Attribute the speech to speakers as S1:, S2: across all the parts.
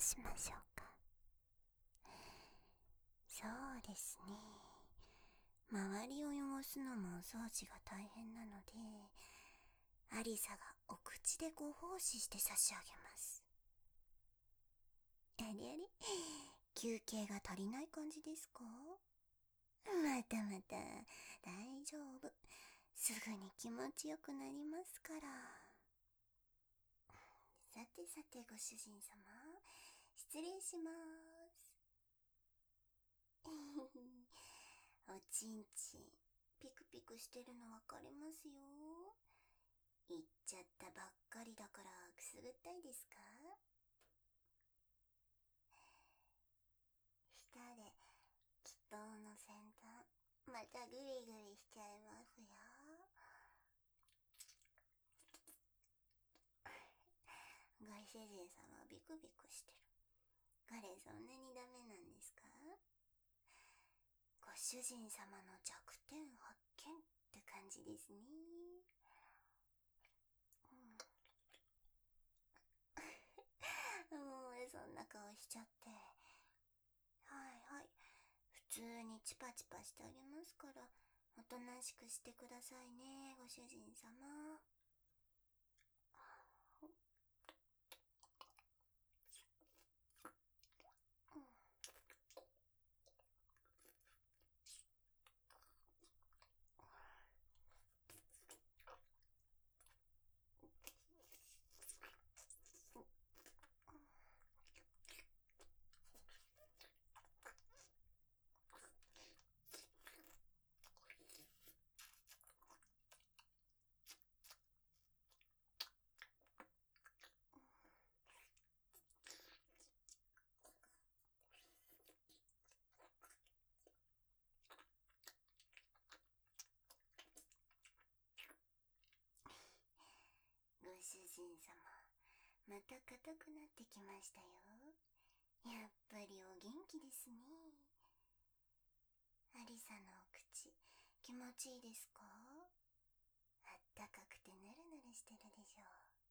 S1: しましょうか。そうですね。周りを汚すのもお掃除が大変なので、アリサがお口でご奉仕して差し上げます。あれあれ、休憩が足りない感じですか？またまた、大丈夫。すぐに気持ちよくなりますから。さてさてご主人様、失礼します。おちんちん、ピクピクしてるのわかりますよ。言っちゃったばっかりだからくすぐったいですか？舌で気筒の先端、またグリグリしちゃいますよ。ご主人様ビクビクしてる。これそんなにダメなんですか？ご主人様の弱点発見って感じですね。もうそんな顔しちゃって。はいはい。普通にチパチパしてあげますから、おとなしくしてくださいね、ご主人様。ご主人様、また硬くなってきましたよ。やっぱりお元気ですね。アリサのお口、気持ちいいですか？あったかくてぬるぬるしてるでしょ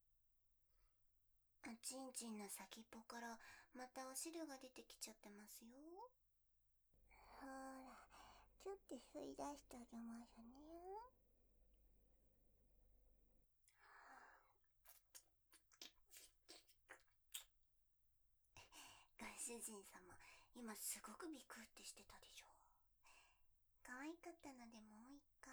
S1: う。おちんちんの先っぽからまたお汁が出てきちゃってますよ。ほら、ちょっと吸い出してあげますね。ご主人様、今すごくビクってしてたでしょ。可愛かったのでもう一回。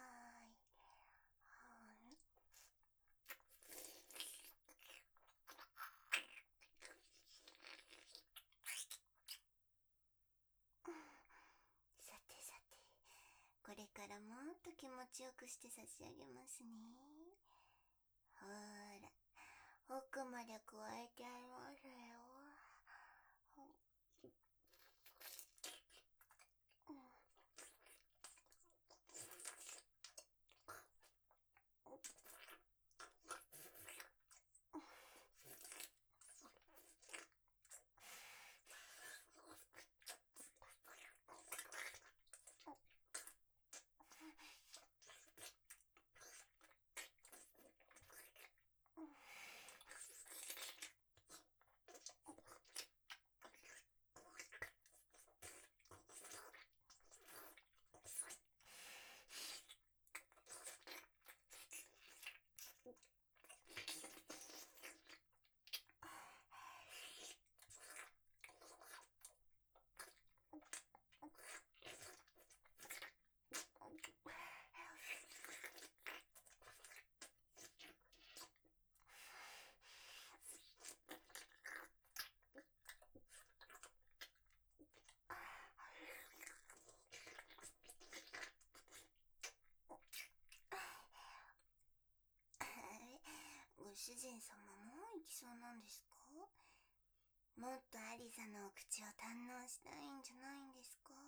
S1: さてさて、これからもっと気持ちよくして差し上げますね。ほーら、奥まで加えてありますよ。ご主人様もう行きそうなんですか？もっとアリサのお口を堪能したいんじゃないんですか？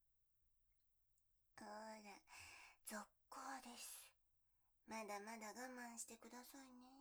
S1: ほら、続行です。まだまだ我慢してくださいね。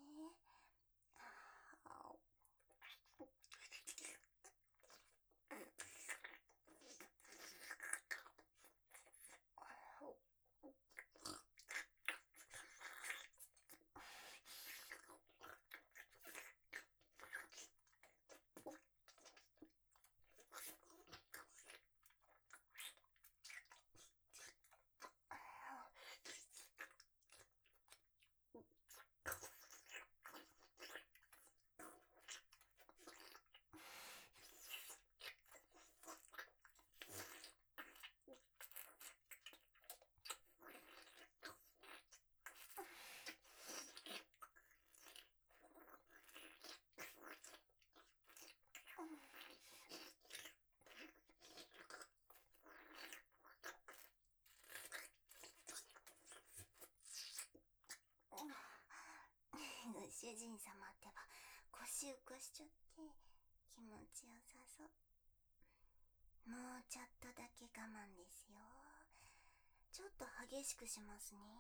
S1: ご主人様ってば腰浮かしちゃって気持ちよさそう。もうちょっとだけ我慢ですよ。ちょっと激しくしますね。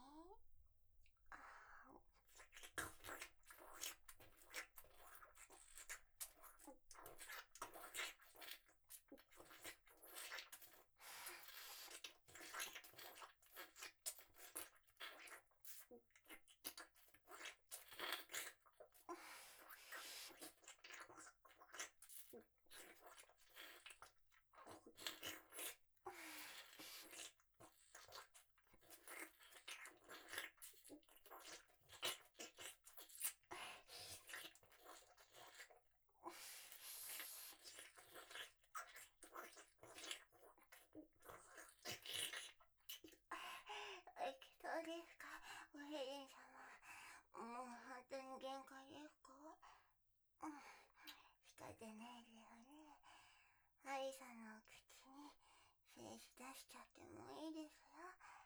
S1: そうですか、ご主人様。もう本当に限界ですか？仕方ないですよね。アリさんの口に精子出しちゃってもいいですよ。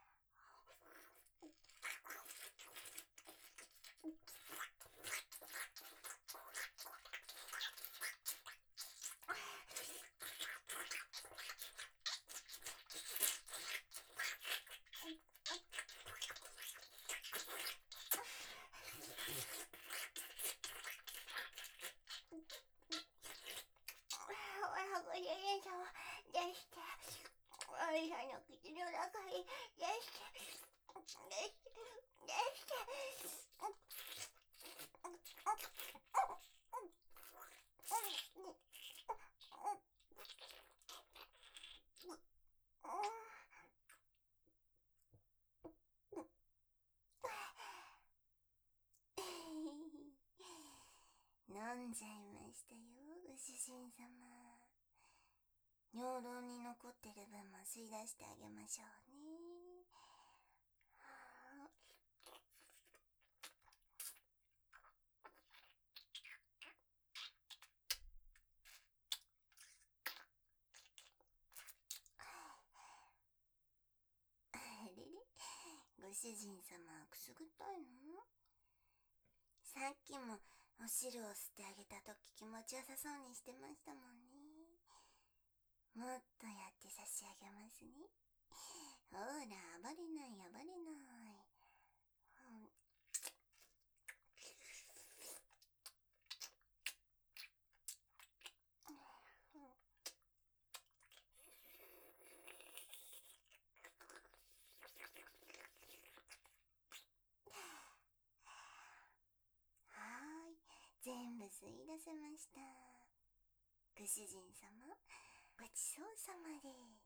S1: ほら、ご主人様、出して。アリさんの口の中に出して。出して。出して。飲んじゃいましたよ、ご主人様。尿道に残ってる分も吸い出してあげましょうね。あれれ、ご主人様くすぐったいの？さっきもお汁を吸ってあげたとき気持ちよさそうにしてましたもんね。もっとやって差し上げますね。ほら、暴れない暴れない。はーい、全部吸い出せました。ご主人様、ごちそうさまです。